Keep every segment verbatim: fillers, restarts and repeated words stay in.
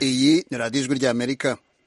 Iyi ni radiyo ijwi ry'Amerika.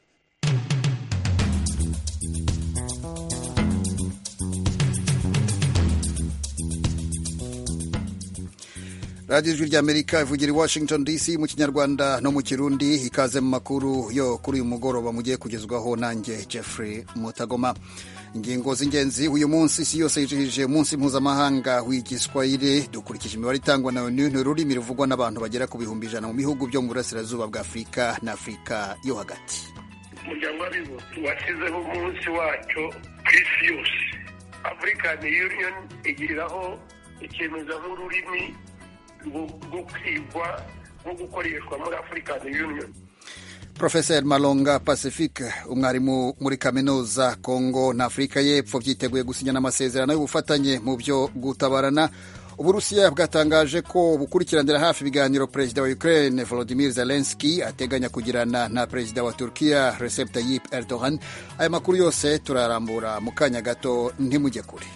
radiyo ijwi ry'Amerika ivugira i Washington D C mu kinyarwanda no mu kirundi. Ikaze mu makuru yo kuri uyu mugoroba mugiye kugezwaho nanjye Jeffrey Mutagoma. Ingingo z'ingenzi uyu munsi isi yose yijihije umunsi mpuzamahanga w'igiswahili. Dukurikije imibare itangwa na ONU, ni ururimi ruvugwa n'abantu bagera ku bihumbi ijana mu bihugu byo mu burasirazuba bwa Afurika na Afurika yo hagati. Umuryango w'abibumbye washyizeho umunsi wacyo ku isi yose. African Union igiriraho icyemezo nk'ururimi rwo kwigwa no gukoreshwa muri African Union. Professor Malonga Pacifique, umwarimu muri kaminuza Kongo na Afurika y'Epfo, byiteguye gusinyana amasezerano y'ubufatanye mu byo gutabarana. Uburusiya bwatangaje ko bukurikiranira hafi ibiganiro perezida wa Ukraine Volodymyr Zelensky ateganya kugirana na perezida wa Turkiya Recep Tayyip Erdogan. Aya makuru yose turarambura mu kanya gato, ntimujye kure.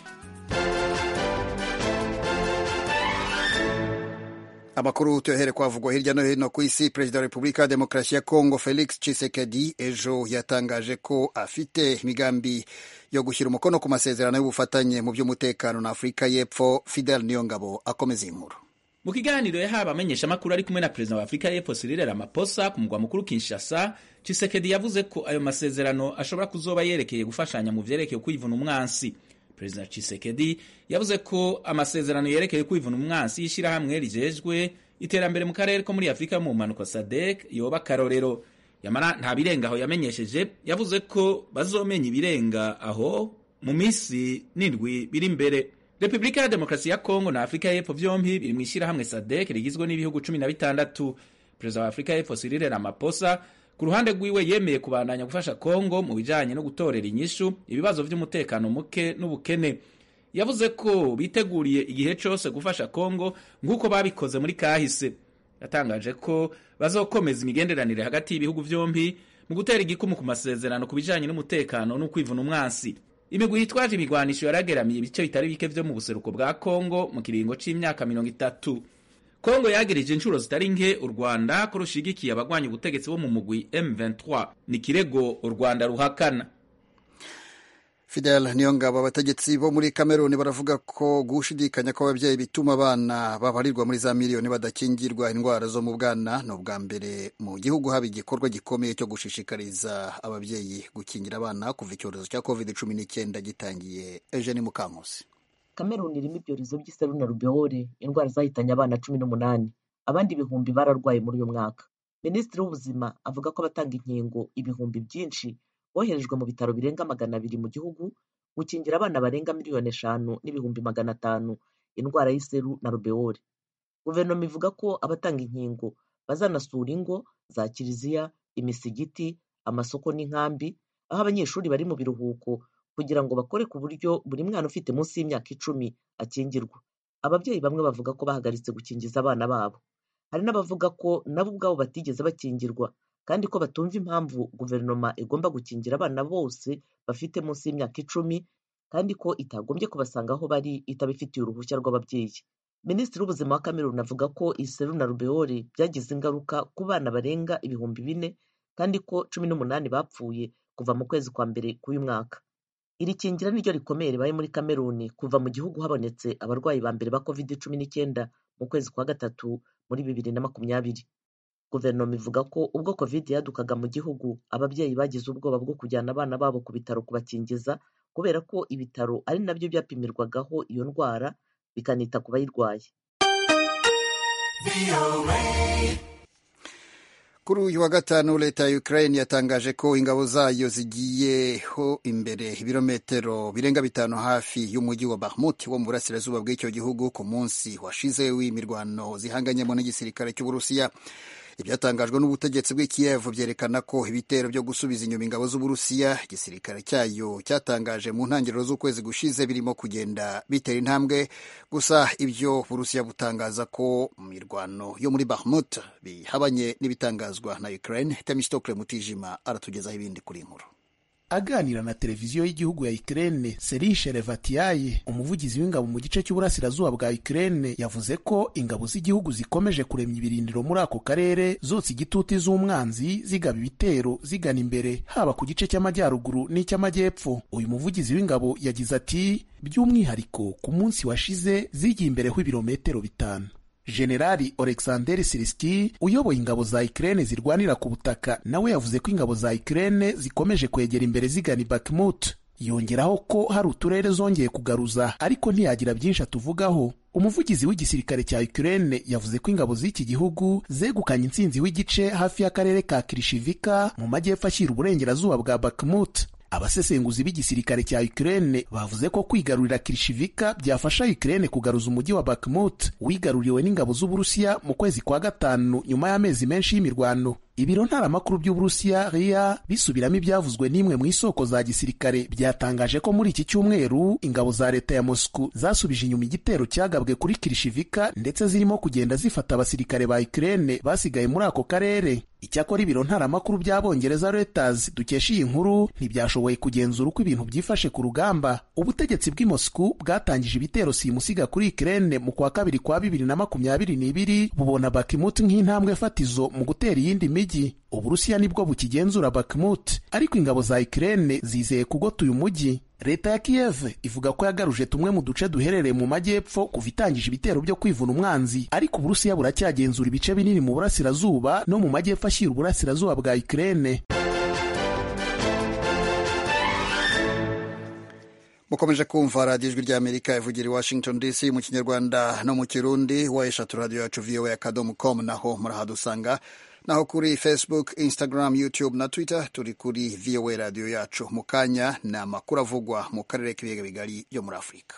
Amakuru tuyahere kwavugwa hirya no hino ku isi. Perezida wa Repubulika ya Demokarasi ya Kongo Felix Tshisekedi ejo yatangaje ko afite imigambi yo gushyira umukono ku masezerano y'ubufatanye mu by'umutekano na Afurika y'Epfo. Fidel Niyongabo akomeza inkuru. Mu kiganiro yahawe amenyeshamakuru ari kumwe na perezida wa Afurika y'Epfo Cyril Ramaphosa ku mugwa mukuru Kinshasa, Tshisekedi yavuze ko ayo masezerano ashobora kuzoba yerekeye gufashanya mu vyerekeye kwivuna umwansi. Perezida Tshisekedi yavuze ko amasezerano yerekeye kwivuna umwansi y'ishirahamwe rijejwe iterambere mu karere ko muri Afurika mu mpanuka S A D C yoba karorero. Yamara nta birenga aho yamenyesheje, yavuze ko bazomenya ibirenga aho mu misi n'indwi biri imbere. Repubulika ya Demokarasi ya Kongo na Afurika y'Epfo vyompi biri mu ishirahamwe S A D C rigizwe n'ibihugu cumi na bitandatu. Perezida wa Afurika y'Epfo Cyril Ramaphosa ku ruhande rwiwe yemeye kubandanya gufasha Kongo mu bijanye no gutorera inyishu ibibazo vy'umutekano muke n'ubukene. Yavuze ko biteguriye igihe cyose gufasha Kongo nk'uko babikoze muri kahise. Yatangaje ko bazokomeza imigenderanire hagati y'ibihugu vyompi mu gutera igikumu ku masezerano ku bijanye n'umutekano no kwivuna umwansi. Imigwi yitwaje imigwanisho yarageramiye ibice bitari bike vyo mu buseruko bwa Kongo mu kiringo c'imyaka mirongo itatu. Kongo yagirije inshuro zitari nke u Rwanda ko rushigikiye abagwanya ubutegetsi bo mu mugwi M vingt-trois. Ni kirego u Rwanda ruhakana. Fidel Niyongabo, abategetsi bo muri Cameroon baravuga ko gushidikanya ko ababyeyi bituma abana babarirwa muri za miliyoni badakingirwa indwara zo mu bwana no bwa mbere mu gihugu haba igikorwa gikomeye cyo gushishikariza ababyeyi gukingira abana kuva icyorezo cya covid cumi n'icyenda gitangiye. Eugene Mukankusi. Cameroon irimo ibyorezo by'iseru na rubeole, indwara zahitanye abana cumi n'umunani. Abandi ibihumbi bararwaye muri uyu mwaka. Minisitiri w'ubuzima avuga ko abatanga inkingo ibihumbi byinshi boherejwe mu bitaro birenga magana abiri mu gihugu gukingira abana barenga miliyoni eshanu n'ibihumbi magana atanu indwara y'iseru na rubeole. Guverinoma ivuga ko abatanga inkingo bazanasura ingo za kiliziya, imisigiti, amasoko n'inkambi, aho abanyeshuri bari mu biruhuko kugira ngo bakore ku buryo buri mwana ufite munsi y'imyaka icumi akingirwa. Ababyeyi bamwe bavuga ko bahagaritse gukingiza abana babo. Hari n'abavuga ko nabo ubwabo batigeze bakingirwa kandi ko batumva impamvu guverinoma igomba gukingira abana bose bafite munsi y'imyaka icumi kandi ko itagombye kubasanga aho bari itabifitiye uruhushya rw'ababyeyi. Minisitiri w'ubuzima wa Cameroon avuga ko iseru na rubeole byagize ingaruka ku bana barenga ibihumbi bine kandi ko cumi n'umunani bapfuye kuva mu kwezi kwa mbere k'uyu mwaka. Iri kingira niryo rikomeye ribaye muri Cameroon kuva mu gihugu habonetse abarwayi ba mbere ba covid cumi n'icyenda mu kwezi kwa gatatu muri bibiri na makumyabiri. Guverinoma ivuga ko ubwo covid yadukaga mu gihugu, ababyeyi bagize ubwoba bwo kujyana abana babo ku bitaro kubakingiza kubera ko ibitaro ari nabyo byapimirwagaho iyo ndwara bikanita ku bayirwaye. Kuri uyu wa gatanu leta ya Ukraine yatangaje ko ingabo zayo zigiyeho imbere ibirometero birenga bitanu hafi y'umujyi wa Bakhmut wo mu burasirazuba bw'icyo gihugu ku munsi washize w'imirwano zihanganyemo n'igisirikare cy'Uburusiya. Ibyatangajwe n'ubutegetsi bw'i Kiev byerekana ko ibitero byo gusubiza inyuma ingabo z'Uburusiya igisirikare cyayo cyatangaje mu ntangiriro z'ukwezi gushize birimo kugenda bitera intambwe. Gusa ibyo Uburusiya butangaza ko mu mirwano yo muri Bakhmut bihabanye n'ibitangazwa na Ukraine. Temistokle Mutijima aratugezaho ibindi kuri inkuru. aganira na televiziyo y'igihugu ya Ukraine, Serhiy Sherevatiyaye, umuvugizi w'ingabo mu gice cy'uburasirazuba bwa Ukraine, yavuze ko ingabo z'igihugu zikomeje kuremya ibirindiro muri ako karere zotsa igitutu z'umwanzi, zigaba ibitero zigana imbere haba ku gice cy'amajyaruguru n'icy'amajyepfo. Uyu muvugizi w'ingabo yagize ati by'umwihariko ku munsi washize zigiye imbere h'ibirometero bitanu. Generali Oleksandr Syrskyi uyoboye ingabo za Ukraine zirwanira ku butaka nawe yavuze ko ingabo za Ukraine zikomeje kwegera imbere zigana Bakhmut. Yongeraho ko hari uturere zongeye kugaruza ariko ntiyagira byinshi atuvugaho. Umuvugizi w'igisirikare cya Ukraine yavuze ko ingabo z'iki gihugu zegukanye intsinzi w'igice hafi y'akarere ka Krishivka mu majyepfo ashyira uburengerazuba bwa Bakhmut. Abasesenguzi b'igisirikare cya Ukraine bavuze ko kwigarurira Krishivka byafasha Ukraine kugaruza umujyi wa Bakhmut wigaruriwe n'ingabo z'Uburusiya mu kwezi kwa gatanu nyuma y'amezi menshi y'imirwano. Ibiro ntaramakuru by'Uburusiya R I A bisubiramo ibyavuzwe n'imwe mu isoko za gisirikare byatangaje ko muri iki cyumweru ingabo za leta ya Moscow zasubije inyuma igitero cyagabwe kuri Krishivka ndetse zirimo kugenda zifata abasirikare ba Ukraine basigaye muri ako karere. Icyakora ibiro ntaramakuru by'Abongereza Reuters dukesha iyi nkuru ntibyashoboye kugenzura uko ibintu byifashe ku rugamba. Ubutegetsi bw'i Moscow bwatangije ibitero simusiga kuri Ukraine mu kwa kabiri kwa bibiri na makumyabiri n'ibiri bubona Bakhmut nk'intambwe fatizo mu gutera iyindi migi. Uburusiya nibwo bukigenzura Bakhmut ariko ingabo za Ukraine zizeye kugota uyu mujyi. Leta ya Kiev ivuga ko yagaruje tumwe mu duce duherereye mu majyepfo kuva itangije ibitero byo kwivuna umwanzi, ariko Uburusiya buracyagenzura ibice binini mu burasirazuba no mu majyepfo ashyira uburasirazuba bwa Ukraine. Mukomeje kumva radiyo ijwi ry'Amerika ivugira i Washington D C mu Kinyarwanda no mu Kirundi. wa eshatu radiyo yacu V O A akadomo com naho murahadusanga, naho kuri Facebook, Instagram, YouTube na Twitter turi kuri V O A radiyo yacu. Mu kanya ni amakuru avugwa mu karere k'ibiyaga bigari byo muri Afurika.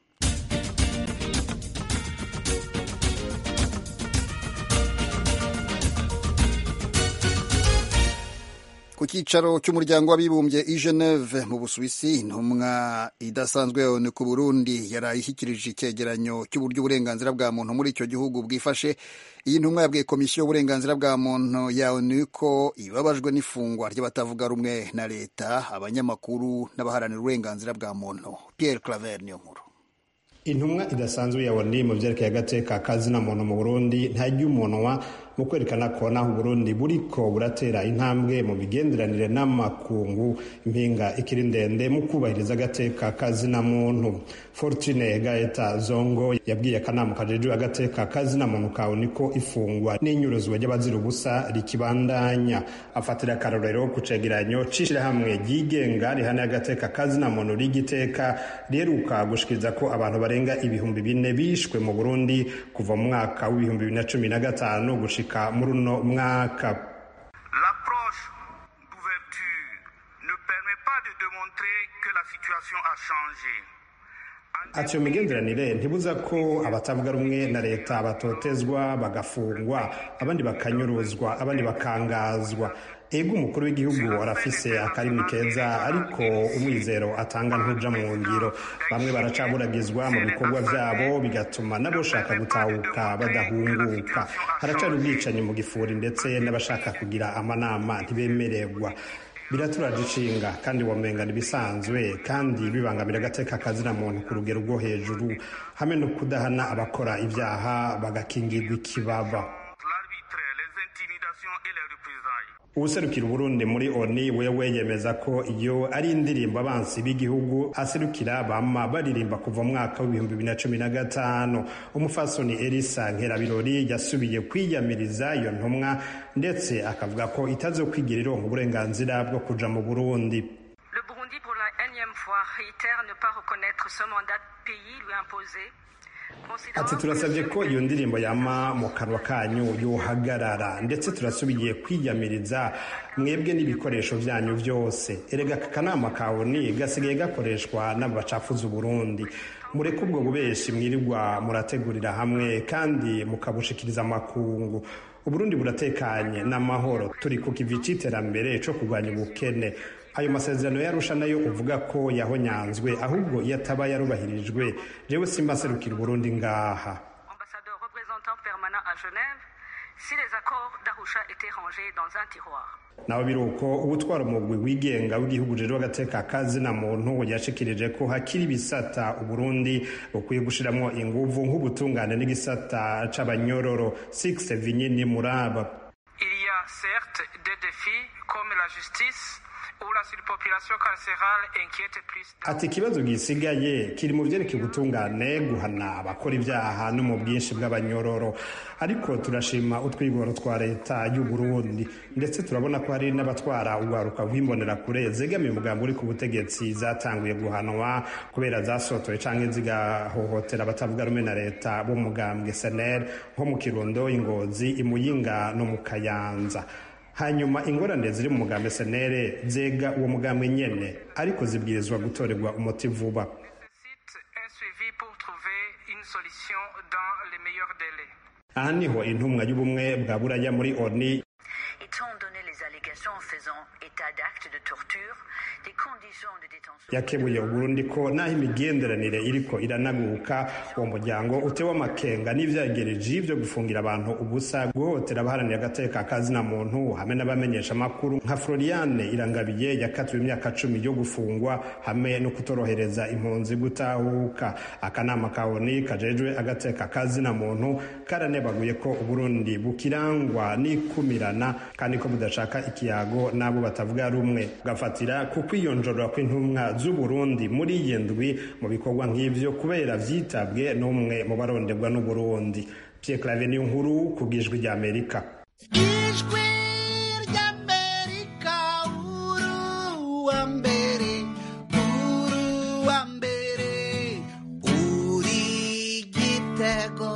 Ku cyicaro cy'umuryango w'abibumbye i Geneve mu Busuwisi, intumwa idasanzwe y'ONU ku Burundi yarayishyikirije icyegeranyo cy'uburyo uburenganzira bwa muntu muri icyo gihugu bwifashe. Iyi ntumwa yabwiye komisiyo y'uburenganzira bwa muntu ya ONU ko ibabajwe n'ifungwa ry'abatavuga rumwe na leta, abanyamakuru n'abaharanira uburenganzira bwa muntu. Pierre Claver niyo nkuru. Intumwa idasanzwe ya ONU mu byerekeye agateka kazina muntu mu Burundi ntajya umunwa mu kwerekana ko naho Burundi buriko buratera intambwe mu migenderanire n'amakungu, impinga ikiri ndende mu kubahiriza agateka kazina muntu. Fortune Gaeta Zongo yabwiye akanama kajejwe agateka kazina muntu ka ONU ko ifungwa n'inyuruzwa ry'abazira ubusa rikibandanya. Afatira akarorero ku cegeranyo c'ishirahamwe ryigenga rihana agateka kazina muntu rigiteka riheruka gushikiriza ko abantu barenga ibihumbi bine bishwe mu Burundi kuva mu mwaka w'ibihumbi bibiri na cumi na gatanu gushika muri uno mwaka. L'approche d'ouverture ne permet pas de démontrer que la situation a changé. Ati iyo migenderanire ntibuza ko abatavuga rumwe na leta batotezwa, bagafungwa, abandi bakanyuruzwa, abandi bakangazwa. Ego umukuru w'igihugu arafise akarimi keza ariko umwizero atanga ntuja mu ngiro. Bamwe baracaburagizwa mu bikorwa vyabo bigatuma n'abashaka gutahuka badahunguka. Haracari ubwicanyi mu gifuri ndetse n'abashaka kugira amanama ntibemererwa. Biraturaje ishinga kandi wamenga nibisanzwe kandi bibangamira agateka kazina muntu ku rugero rwo hejuru, hamwe no kudahana abakora ibyaha bagakingirwa ikibaba. Userukira Burundi muri ONU wewe yemeza ko iyo ari indirimbo abansi b'igihugu aserukira bama baririmba kuva mwaka w'ibihumbi bibiri na cumi na gatanu. Umufasoni Elisa Nkerabirori yasubiye kwiyamiriza iyo ntumwa ndetse akavuga ko itazokwigira ironka uburenganzira bwo kuja mu Burundi. Le Burundi pour la énième fois réitère ne pas reconnaître ce mandat de pays lui imposé. Ati turasabye ko iyo ndirimbo yama mu kanwa kanyu yohagarara ndetse turasubiye kwiyamiriza mwebwe n'ibikoresho byanyu byose. Erega akanama kawe ni gasigaye gakoreshwa n'abacafuza Burundi. Mureke ubwo bubeshi mwirirwa murategurira hamwe kandi mukabushikiriza amakungu. Uburundi buratekanye n'amahoro, turi ku kivi c'iterambere co kurwanya ubukene. Ayo masezerano yarusha nayo uvuga ko yahonyanzwe ahubwo yataba yarubahirijwe. Jewe simba serukira Burundi ngaha. Ambassadeur représentant permanent à Genève, si les accords d'Arusha étaient rangés dans un tiroir. naho biruko ubutwara umugwi wigenga w'igihugu rero agateka kazi na muntu yashikirije ko hakiri bisata uburundi bukwiye gushiramwo inguvu nk'ubutungane n'igisata c'abanyororo six Vinyini Muraba. Il y a certes des défis comme la justice où la surpopulation carcérale inquiète plus. Ati ikibazo gisigaye kiri mu vyerekeye gutungane guhana abakora ivyaha no mu bwinshi bw'abanyororo, ariko turashima utwigoro twa leta y'u Burundi ndetse turabona ko hari n'abatwara ugwaruka rw'imbonera kure zegamiye umugambi uri ku butegetsi zatanguye guhanwa kubera zasotoye canke zigahohotera abatavuga rumwe na leta bo mugambwe S N L nko mu Kirundo, Ingozi, Imuyinga no mu Kayanza. Hanyuma ingorane ziri mu mugambi S N L zega uwo mugambi nyene ariko zibwirizwa gutorerwa umuti vuba. Aha niho intumwa y'ubumwe bwa Buraya muri O N U yakebuye Uburundi ko naho imigenderanire iriko iranaguka uwo muryango utewe amakenga n'ivyagereje ivyo gufungira abantu ubusa, guhotera abaharanira agateka kazi na muntu hamwe n'abamenyesha makuru nka Floriane Irangabiye yakatiwe imyaka cumi yo gufungwa hamwe no kutorohereza impunzi gutahuka. Akanama ka O N U kajejwe agateka kazi na muntu karanebaguye ko Uburundi bukirangwa n'ikumirana kandi ko budashaka ikiyago nabo batavuga rumwe, gafatira ku kwiyonjorora kw'intumwa z'u Burundi muri yendwi mu bikorwa nk'ivyo kubera vyitabwe n'umwe mu baronderwa n'u Burundi. Pierre Claver ni nkuru kubwijwi rya Amerika. Ijwi rya Amerika uru wa mbere uru wa mbere uri Gitego.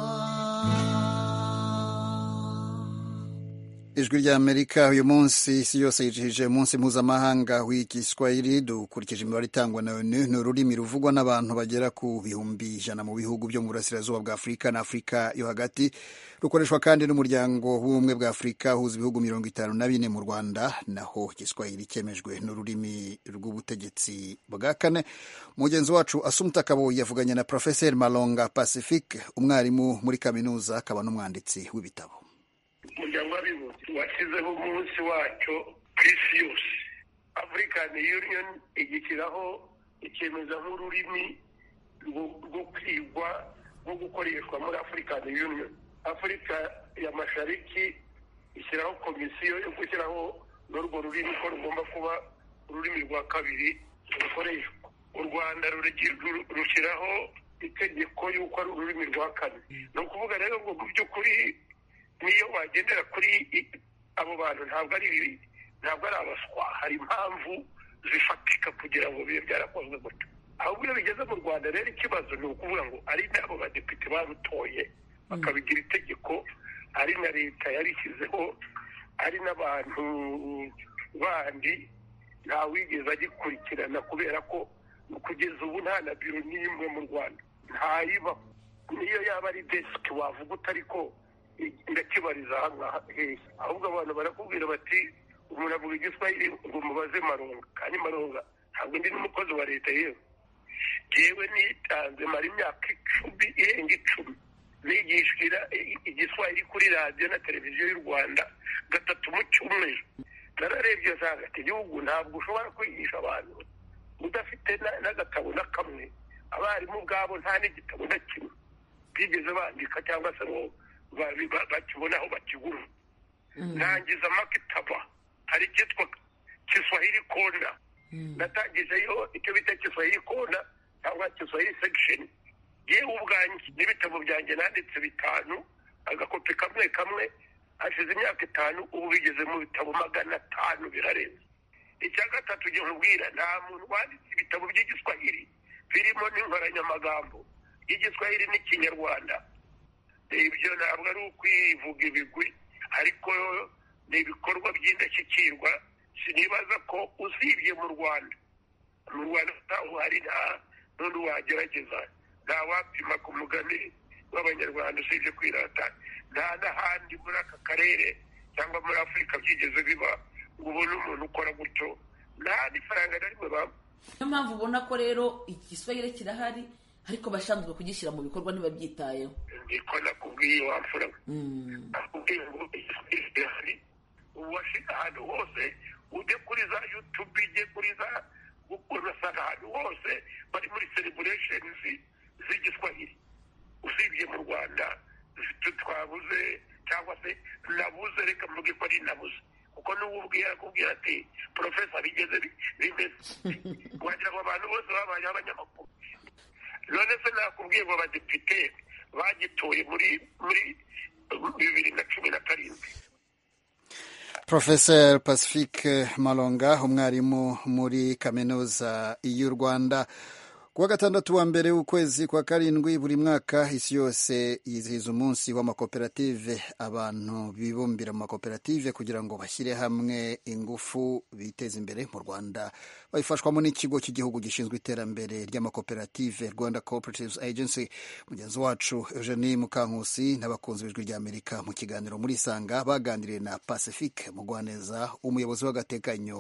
Ijwi rya Amerika uyu munsi isi yose yijihije umunsi mpuzamahanga w'igiswahili. Dukurikije imibare itangwa na O N U, ni ururimi ruvugwa n'abantu bagera ku bihumbi ijana mu bihugu byo mu burasirazuba bwa Afurika na Afurika yo hagati. Rukoreshwa kandi n'umuryango w'ubumwe bwa Afurika uhuza ibihugu mirongo itanu na bine mu Rwanda, naho igiswahili cyemejwe n'ururimi rw'ubutegetsi bwa kane. Mugenzi wacu Asumta Kabo yavuganye na Professeur Malonga Pacifique, umwarimu muri kaminuza akaba n'umwanditsi w'ibitabo. Umuryango w'abibumbye washyizeho umunsi wacyo ku isi yose. African Union igishyiraho ikemeza nk'ururimi rwo kwigwa rwo gukoreshwa muri African Union. Afurika ya Mashariki ishyiraho komisiyo yo gushyiraho n'urwo rurimi ko rugomba kuba ururimi rwa kabiri rukoreshwa. U Rwanda rushyiraho itegeko y'uko ari ururimi rwa kane. Ni ukuvuga rero ngo mu by'ukuri niyo wagendera kuri abo bantu ntabwo ari ntabwo ari abaswa, hari impamvu zifatika kugira ngo bibe byarakozwe gutyo. Ahubwo iyo bigeze mu Rwanda rero ikibazo ni ukuvuga ngo ari n'abo badepite barutoye bakabigira itegeko, ari na leta yarishyizeho, ari n'abantu bandi nta wigeze agikurikirana kubera ko kugeza ubu nta na biro n'imwe mu Rwanda ntayiba. Niyo yaba ari desk wavuga utari ko ndakibariza aha hehe, ahubwo abantu barakubwira bati umuntu avuga igiswahili ngo mubaze Maronga, kandi Maronga ntabwo ndi n'umukozi wa leta yewe. Jewe nitanze mara imyaka icumi irenga icumi nigishira igiswahili kuri radiyo na televiziyo y'u Rwanda gatatu mu cyumweru. Nararebye nsanga ati igihugu ntabwo ushobora kwigisha abantu udafite n'agatabo na kamwe. Abarimu ubwabo nta n'igitabo na kimwe bigeze bandika cyangwa se ngo bakibona aho bakigura. Nangiza makitaba hari cyitwa Kiswahili Kona, natangijeyo icyo bita Kiswahili Kona cyangwa Kiswahili section. Yewe ubwanjye n'ibitabo byanjye nanditse bitanu, agakopi kamwe kamwe hashize imyaka itanu, ubu bigeze mu bitabo magana atanu birarenze. Icya gatatu gihe nkubwira nta muntu wanditse ibitabo by'igiswahili birimo n'inkoranyamagambo y'igiswahili n'ikinyarwanda. Ibyo ntabwo ari ukwivuga ibigwi, ariko ni ibikorwa by'indashyikirwa. Sinibaza ko usibye mu Rwanda mu Rwanda ntaho hari nta n'undi wagerageza, nta wapima ku mugani w'abanyarwanda usibye kwirata. Nta n'ahandi muri aka karere cyangwa muri Afurika byigeze biba ngo ubone umuntu ukora gutyo, nta n'ifaranga na rimwe bampa. Niyo mpamvu ubona ko rero igiswahili kirahari ariko bashinzwe kugishyira mu bikorwa ntibabyitayeho. niko nakubwiye wamfura nakubwiye ngo ihari uwashyize ahantu hose ujye kuri za YouTube ujye kuri za urasanga ahantu hose bari muri celebrations z'igiswahili usibye mu Rwanda twabuze cyangwa se nabuze reka mvuge ko ari nabuze kuko n'ububwira akubwira ati professor bigeze bimeze wagira ngo abantu bose babaye abanyamakuru. none se nakubwiye ngo abadepite bagitoye muri muri bibiri na cumi na karindwi. Professor Pacifique Malonga, umwarimu muri kaminuza y'u Rwanda. Kuwa gatandatu wa mbere w'ukwezi kwa karindwi buri mwaka isi yose yizihiza umunsi w'amakoperative. Abantu bibumbira mu makoperative kugira ngo bashyire hamwe ingufu biteze imbere. Mu Rwanda babifashwamo n'ikigo cy'igihugu gishinzwe iterambere ry'amakoperative, Rwanda Cooperatives Agency. Mugenzi wacu Eugenie Mukankusi n'abakunzi b'ijwi ry'Amerika mu kiganiro muri Sanga baganiriye na Pacifique Mugwaneza, umuyobozi w'agateganyo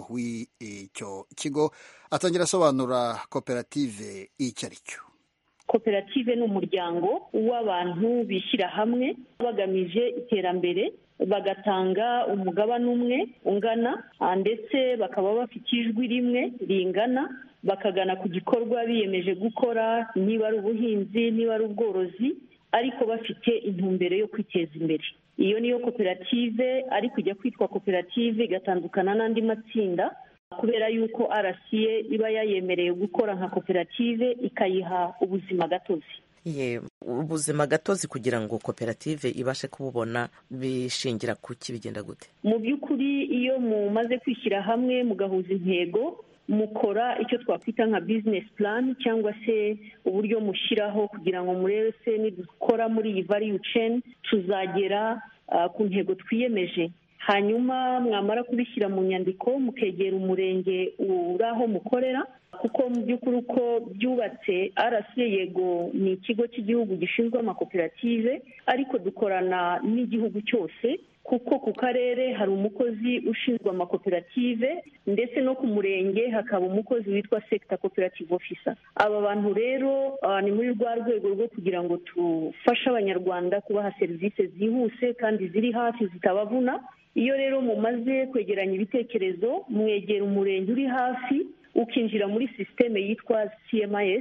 w'icyo kigo. Atangira asobanura koperative icyo ari cyo. Koperative ni umuryango w'abantu bishyira hamwe bagamije iterambere, bagatanga umugabane umwe ungana ndetse bakaba bafite ijwi rimwe ringana, bakagana ku gikorwa biyemeje gukora, niba ari ubuhinzi niba ari ubworozi, ariko bafite intumbero yo kwiteza imbere. Iyo niyo koperative, ariko ijya kwitwa koperative igatandukana n'andi matsinda kubera yuko R C A iba yayemereye gukora nka koperative ikayiha ubuzima gatozi. Ye, ubuzima gatozi kugira ngo koperative ibashe kububona bishingira ku kibigenda gute? Mu by'ukuri iyo mumaze kwishyira hamwe mugahuza intego, mukora icyo twakwita nka business plan cyangwa se uburyo mushyiraho kugira ngo murebe se nidukora muri iyi value chain tuzagera uh, ku ntego twiyemeje. Hanyuma mwamara kubishyira mu nyandiko mukegera umurenge uraho mukorera, kuko mu by'ukuri uko byubatse R C A yego ni ikigo cy'igihugu gishinzwe amakoperative, ariko dukorana n'igihugu cyose kuko ku karere hari umukozi ushinzwe amakoperative ndetse no ku murenge hakaba umukozi witwa sector cooperative officer. Aba bantu rero uh, ni muri rwa rwego rwo kugira ngo tufashe abanyarwanda kubaha serivisi zihuse kandi ziri hafi zitabavuna. Iyo rero mumaze kwegeranya ibitekerezo mwegera umurenge uri hafi, ukinjira muri systeme yitwa C M S,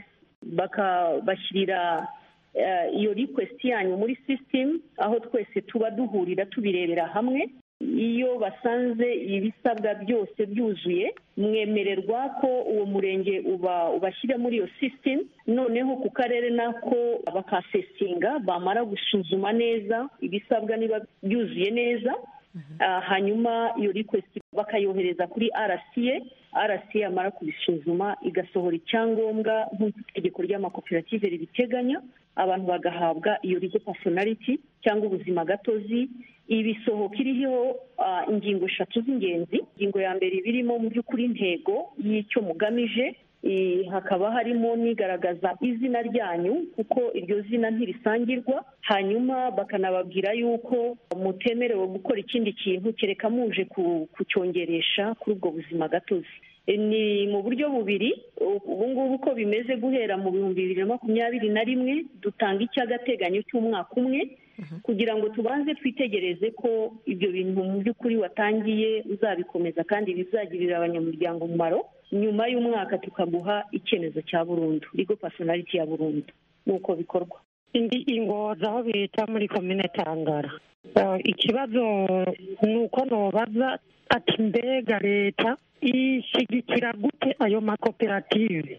bakabashyirira uh, iyo request yanyu muri system aho twese tuba duhurira tubirebera hamwe. Iyo basanze ibisabwa byose byuzuye mwemererwa ko uwo murenge uba ubashyira muri iyo system, noneho ku karere nako bakasesinga, bamara gusuzuma neza ibisabwa niba byuzuye neza. Uh, hanyuma iyo request bakayohereza kuri R C A. R C A amara kubisuzuma igasohora icyangombwa nk'uko itegeko ry'amakoperative ribiteganya, abantu bagahabwa iyo legal personality cyangwa ubuzima gatozi. Ibisohoka iriho uh, ingingo eshatu z'ingenzi. Ingingo ya mbere birimo mu by'ukuri intego y'icyo mugamije, I, hakaba harimo nigaragaza izina ryanyu kuko iryo zina ntirisangirwa, hanyuma bakanababwira yuko mutemerewe gukora ikindi kintu kereka muje kucyongeresha kuri ubwo buzima gatozi. Ni mu buryo bubiri. Ubu ngubu uko bimeze guhera mu bihumbi bibiri na makumyabiri na rimwe dutanga icy'agateganyo cy'umwaka umwe kugira ngo tubanze twitegereze ko ibyo bintu mu by'ukuri watangiye uzabikomeza kandi bizagirira abanyamuryango umumaro. Nyuma y'umwaka tukaguha icyemezo cya burundu, legal personality ya burundu. Nuko bikorwa. Indi ingoza aho bita muri komine Tangara. Uh, ikibazo nuko nobaza ati mbega leta ishigikira gute ayo makoperative?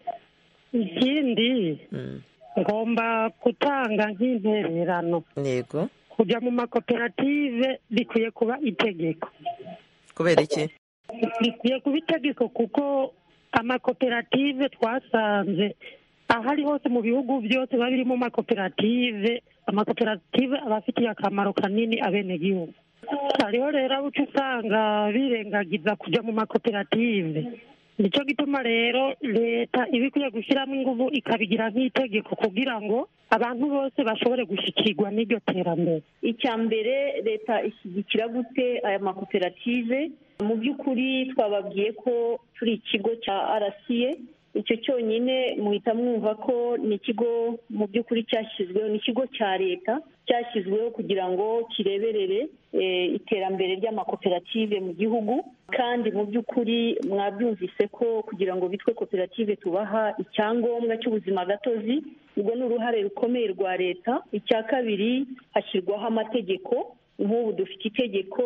Ikindi mm. ngomba gutanga nk'intererano. Yego. Kujya mu makoperative bikwiye kuba itegeko. Kubera iki? Bikwiye kuba itegeko kuko amakoperative twasanze ahari hose mu bihugu byose babiri mu makoperative, amakoperative abafitiye akamaro kanini abenegihugu. Hariho rero abo usanga birengagiza kujya mu makoperative. Nicyo gituma rero leta ibikwiye gushyiramo ingufu ikabigira nk'itegeko kugira ngo abantu bose bashobore gushyikirwa n'iryo terambere. Icya mbere leta ishyigikira gute aya makoperative? Mu by'ukuri twababwiye ko turi ikigo cya R C A icyo cyonyine muhita mwumva ko ni ikigo mu by'ukuri cyashyizweho, ni ikigo cya leta cyashyizweho kugira ngo kireberere iterambere ry'amakoperative mu gihugu. Kandi mu by'ukuri mwabyumvise ko kugira ngo bitwe koperative tubaha icyangombwa cy'ubuzima gatozi, ubwo ni uruhare rukomeye rwa leta. Icya kabiri, hashyirwaho amategeko. Nk'ubu dufite itegeko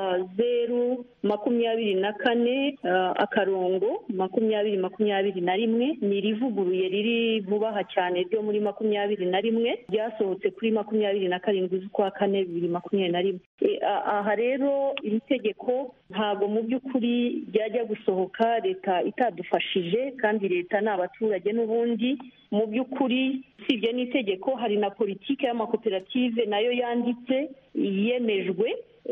zeru makumyabiri na kane akarongo makumyabiri makumyabiri na rimwe, ni irivuguruye riri vubaha cyane ryo muri makumyabiri na rimwe, ryasohotse kuri makumyabiri na karindwi z'ukwa kane bibiri makumyabiri na rimwe. Aha rero iri tegeko ntabwo mu by'ukuri ryajya gusohoka leta itadufashije, kandi leta ni abaturage n'ubundi. Mu by'ukuri usibye n'itegeko hari na politiki y'amakoperative nayo yanditse yemejwe,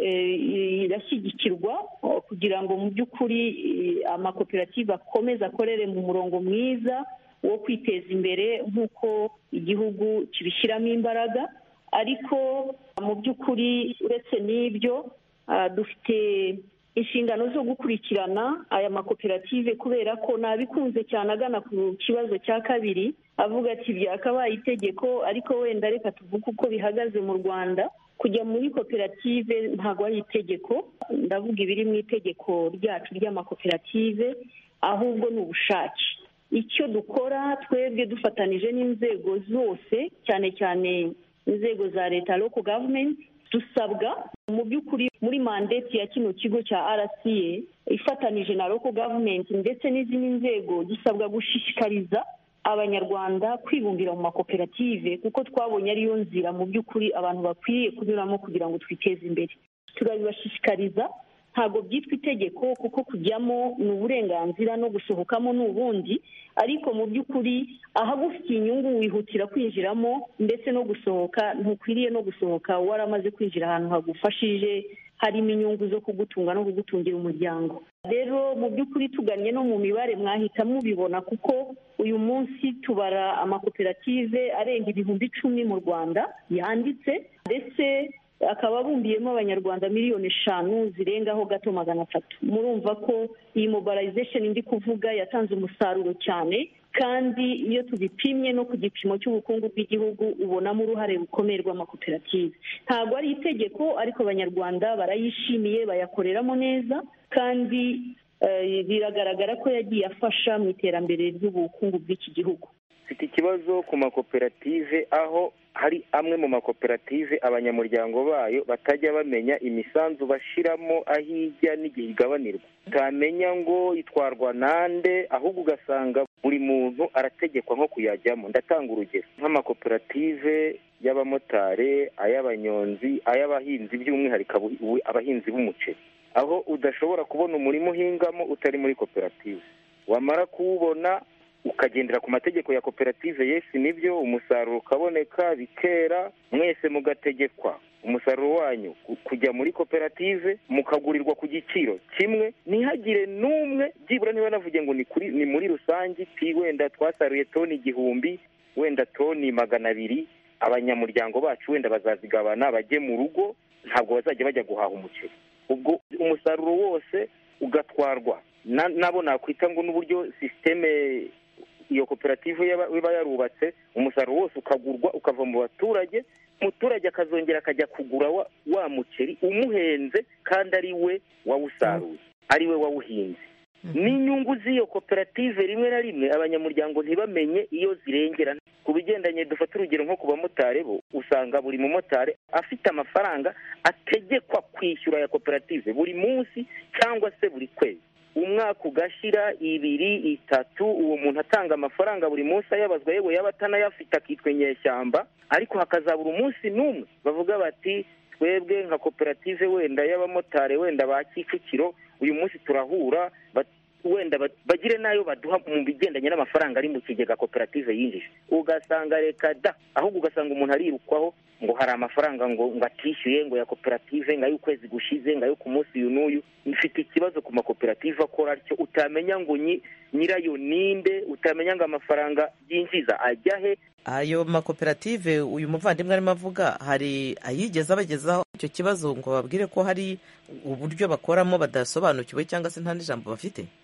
irashyigikirwa kugira ngo mu by'ukuri amakoperative akomeze akorere mu murongo mwiza wo kwiteza imbere nk'uko igihugu kibishyiramo imbaraga. Ariko mu by'ukuri uretse n'ibyo dufite inshingano zo gukurikirana aya makoperative, kubera ko nabikunze cyane agana ku kibazo cya kabiri avuga ati byakabaye itegeko, ariko wenda reka tuvuge uko bihagaze mu Rwanda. Kujya muri koperative ntabwo ari itegeko, ndavuga ibiri mu itegeko ryacu ry'amakoperative, ahubwo ni ubushake. Icyo dukora twebwe dufatanije n'inzego zose, cyane cyane inzego za leta, local government, dusabwa mu by'ukuri muri mandate ya kino kigo cya R C A ifatanije na local government ndetse n'izindi nzego, dusabwa gushishikariza abanyarwanda kwibumbira mu makoperative, kuko twabonye ariyo nzira mu by'ukuri abantu bakwiriye kunyuramo kugira ngo twiteze imbere. Turabibashishikariza, ntabwo byitwa itegeko kuko kujyamo ni uburenganzira no gusohokamo ni ubundi, ariko mu by'ukuri ahagufitiye inyungu wihutira kwinjiramo, ndetse no gusohoka ntukwiriye no gusohoka waramaze kwinjira ahantu hagufashije, harimo inyungu zo kugutunga no kugutungira umuryango. Rero mu by'ukuri tuganye no mu mibare mwahita mubibona, kuko uyu munsi tubara amakoperative arenga ibihumbi icumi mu Rwanda yanditse, ndetse akaba abumbiyemo abanyarwanda miliyoni eshanu zirengaho gato magana atatu. Murumva ko iyi mobilization ndi kuvuga yatanze umusaruro cyane, kandi iyo tubipimye no ku gipimo cy'ubukungu bw'igihugu ubonamo uruhare rukomeye rw'amakoperative. Ntabwo ari itegeko, ariko abanyarwanda barayishimiye, bayakoreramo neza, kandi biragaragara ko yagiye afasha mu iterambere ry'ubukungu bw'iki gihugu. Mfite ikibazo ku makoperative, aho hari amwe mu makoperative abanyamuryango bayo batajya bamenya imisanzu bashiramo aho ijya n'igihe igabanirwa. Utamenya ngo itwarwa nande, ahubwo ugasanga buri muntu arategekwa nko kuyajyamo. Ndatanga urugero nk'amakoperative y'abamotari, ay'abanyonzi, ay'abahinzi, by'umwihariko abahinzi b'umuceri, aho udashobora kubona umurimo uhingamo utari muri koperative. Wamara kuwubona ukagendera ku mategeko ya koperative, yesi nibyo, umusaruro ukaboneka bikera, mwese mugategekwa umusaruro wanyu kujya muri koperative, mukagurirwa ku giciro kimwe, ntihagire n'umwe byibura niba navuge ngo ni kuri ni muri rusange, ti wenda twasaruye toni igihumbi, wenda toni magana abiri, abanyamuryango bacu wenda bazazigabana bajye mu rugo, ntabwo bazajya bajya guhaha umuceri. Ubwo umusaruro wose ugatwarwa nabo nakwita ngo n'uburyo systeme iyo koperative iba yarubatse, umusaruro wose ukagurwa ukava mu baturage, umuturage akazongera akajya kugura wa, wa muceri umuhenze, kandi ari we wawusaruye, ari we wawuhinze. N'inyungu z'iyo koperative rimwe na rimwe abanyamuryango ntibamenye iyo zirengera. Ku bigendanye dufata urugero nko ku bamotari, bo usanga buri mumotari afite amafaranga ategekwa kwishyura ya koperative buri munsi cyangwa se buri kwezi. Umwaka ugashira, ibiri, itatu, uwo muntu atanga amafaranga buri munsi ayabazwa, yewe yaba atanayafite akitwa inyeshyamba, ariko hakazabura umunsi n'umwe bavuga bati twebwe nka koperative wenda y'abamotari wenda ba Kicukiro uyu munsi turahura, wenda bagire nayo baduha mu bigendanye n'amafaranga ari mu kigega koperative yinjije. Ugasanga reka da, ahubwo ugasanga umuntu arirukwaho ngo hari amafaranga ngo ngo atishyuye ngo ya koperative, ngo ay'ukwezi gushize, ngo ayo ku munsi uyu n'uyu. Mfite ikibazo ku makoperative akora atyo, utamenya ngo nyirayo ninde, utamenya ngo amafaranga yinjiza ajya he. Ayo makoperative uyu muvandimwe arimo avuga, hari ayigeze abagezaho icyo kibazo ngo babwire ko hari uburyo bakoramo badasobanukiwe cyangwa se nta n'ijambo bafite?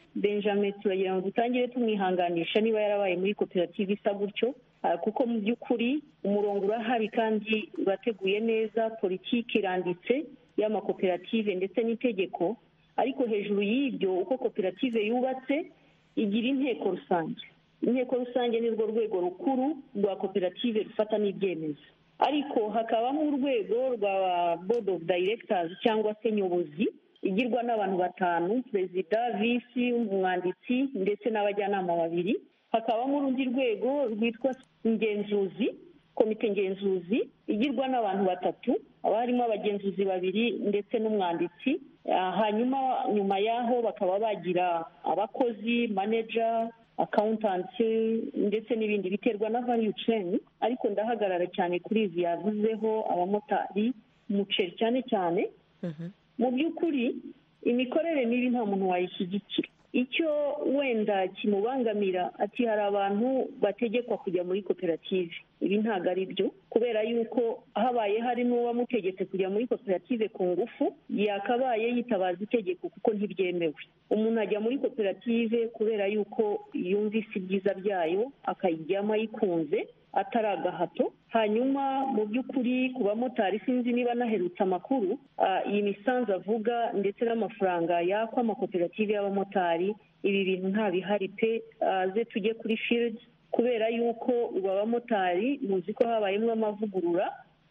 Benjamin turagira ngo dutangire tumwihanganisha niba yarabaye muri koperative isa gutyo, kuko mu by'ukuri umurongo urahari kandi urateguye neza, politiki iranditse y'amakoperative ndetse n'itegeko, ariko hejuru y'ibyo uko koperative yubatse igira inteko rusange. Inteko rusange ni rwo rwego rukuru rwa koperative rufata n'ibyemezo, ariko hakabamo urwego rwa board of directors cyangwa se nyobozi igirwa n'abantu batanu, perezida, visi, umwanditsi ndetse n'abajyanama babiri. Hakabamo urundi rwego rwitwa ingenzuzi, komite ngenzuzi igirwa n'abantu batatu, haba harimo abagenzuzi babiri ndetse n'umwanditsi. Hanyuma nyuma yaho bakaba bagira abakozi, manager, accountant ndetse n'ibindi biterwa na value chain, ariko ndahagarara cyane kuri izi yavuzeho abamotari, umuceri cyane cyane. Mu by'ukuri imikorere mibi nta muntu wayishyigikira. Icyo wenda kimubangamira ati hari abantu bategekwa kujya muri koperative, ibi ntabwo ari byo, kubera yuko habaye hari n'uwamutegetse kujya muri koperative ku ngufu yakabaye yitabaza itegeko kuko ntibyemewe. Umuntu ajya muri koperative kubera yuko yumvise ibyiza byayo akayijyamo ayikunze atari agahato. Hanyuma mu by'ukuri ku bamotari sinzi niba naherutse amakuru, iyi misanzu avuga ndetse n'amafaranga yakwa amakoperative y'abamotari, ibi bintu nta bihari pe. Ze tujye kuri field, kubera yuko ubu abamotari muzi ko habayemo amavugurura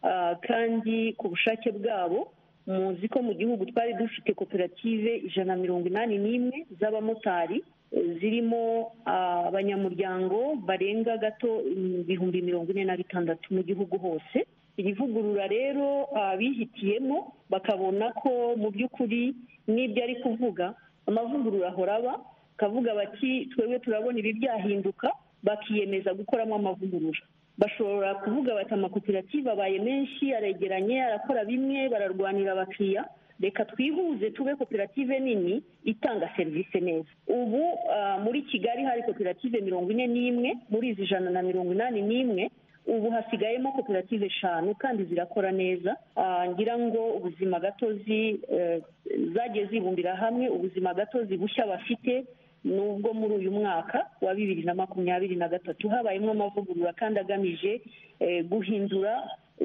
kandi ku bushake bwabo. Muzi ko mu gihugu twari dufite koperative ijana na mirongo inani n'imwe z'abamotari, zirimo abanyamuryango barenga gato ibihumbi mirongo ine na bitandatu mu gihugu hose. Iri vugurura rero bihitiyemo bakabona ko mu by'ukuri n'ibyo ari kuvuga amavugurura ahora aba, kavuga bati twebwe turabona ibi byahinduka, bakiyemeza gukoramo amavugurura. Bashobora kuvuga bati amakoperative abaye menshi, aregeranye, arakora bimwe, bararwanira abakiriya, reka twihuze tube koperative nini itanga serivisi neza. Ubu muri Kigali hari koperative mirongo ine n'imwe muri izi ijana na mirongo inani n'imwe, ubu hasigayemo koperative eshanu kandi zirakora neza. Ngira ngo ubuzima gatozi zagiye zibumbira hamwe, ubuzima gatozi bushya bafite nubwo muri uyu mwaka wa bibiri na makumyabiri na gatatu habayemo amavugurura kandi agamije guhindura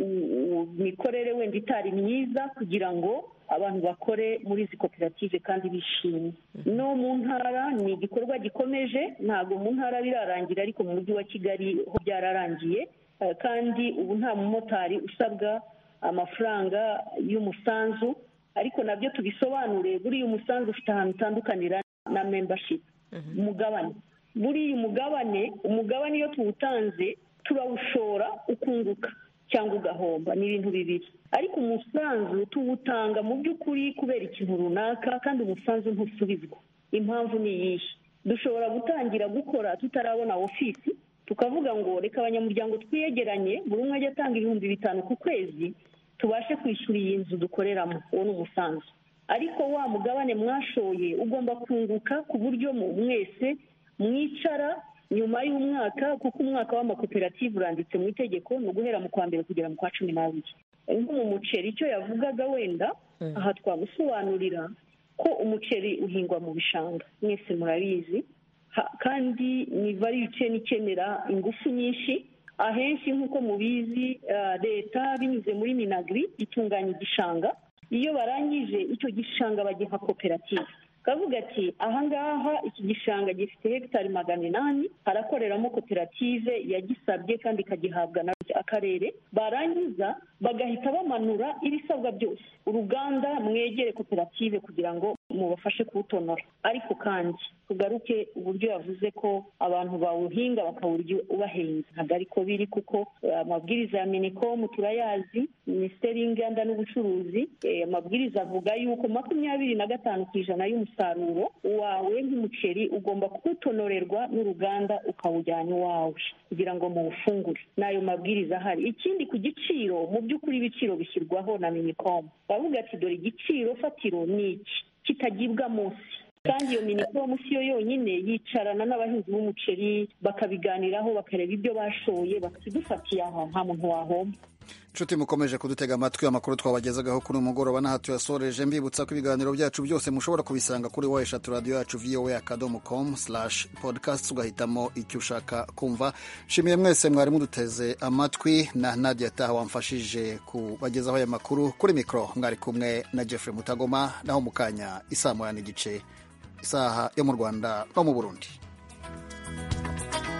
imikorere wenda itari myiza kugira ngo abantu bakore muri izi koperative kandi bishimye. No mu ntara ni igikorwa gikomeje, ntabwo mu ntara birarangira, ariko mu mujyi wa Kigali ho byararangiye, kandi ubu nta mumotari usabwa amafaranga y'umusanzu, ariko nabyo tubisobanure. Buriya umusanzu ufite ahantu utandukanira na membership, umugabane. Buriya umugabane umugabane iyo tuwutanze turawushora ukunguka cyangwa ugahomba, ni ibintu bibiri. Ariko umusanzu tuwutanga mu by'ukuri kubera ikintu runaka, kandi umusanzu ntusubizwa. Impamvu ni iyihe? Dushobora gutangira gukora tutarabona ofisi, tukavuga ngo reka abanyamuryango twiyegeranye, buri umwe ajya atanga ibihumbi bitanu ku kwezi, tubashe kwishyura iyi nzu dukoreramo. Uwo ni umusanzu. Ariko wa mugabane mwashoye ugomba kunguka ku buryo mwese mwicara nyuma y'umwaka, kuko umwaka w'amakoperative uranditse mu itegeko, ni uguhera mu kwa mbere kugera mu kwa cumi n'abiri. Nko mu muceri icyo yavugaga wenda aha twagusobanurira ko umuceri uhingwa mu bishanga, mwese murabizi, kandi ni value chain ikenera ingufu nyinshi. Ahenshi nk'uko mubizi leta binyuze muri Minagri itunganya igishanga, iyo barangije icyo gishanga bagiha koperative. Kavuga ati ahangaha iki gishanga gifite hegitari magana inani, harakoreramo koperative yagisabye kandi ikagihabwa na akarere. Barangiza bagahita bamanura ibisabwa byose, uruganda mwegere koperative kugira ngo mubafashe kuwutonora. Ariko kandi tugaruke uburyo yavuze ko abantu bawuhinga bakawurya ubahenze, ntabwo ariko biri, kuko amabwiriza ya minicom turayazi, minisiteri y'inganda n'ubucuruzi, amabwiriza avuga yuko makumyabiri na gatanu ku ijana y'umusaruro wawe nk'umuceri ugomba kuwutonorerwa n'uruganda ukawujyana iwawe kugira ngo muwufungure. N'ayo mabwiriza ahari. Ikindi ku giciro, mu by'ukuri ibiciro bishyirwaho na minicom, bavuga ati dore igiciro fatiro ni iki kitagibwa munsi. Kandi iyo minicom si yo yonyine, yicarana n'abahinzi b'umuceri bakabiganiraho, bakareba ibyo bashoye, bakidufatiye aho nta muntu wahomba. nshuti mukomeje kudutega amatwi, amakuru twabagezagaho kuri uyu mugoroba n'aha tuyasoreje, mbibutsa ko ibiganiro byacu byose mushobora kubisanga kuri wa eshatu radiyo yacu voa akadomo com slash podcast, ugahitamo icyo ushaka kumva. Nshimiye mwese mwari muduteze amatwi, na Nadia Taha wamfashije kubagezaho aya makuru. Kuri mikoro mwari kumwe na Jeffrey Mutagoma, naho mu kanya isaa moya n'igice isaha yo mu Rwanda no mu Burundi.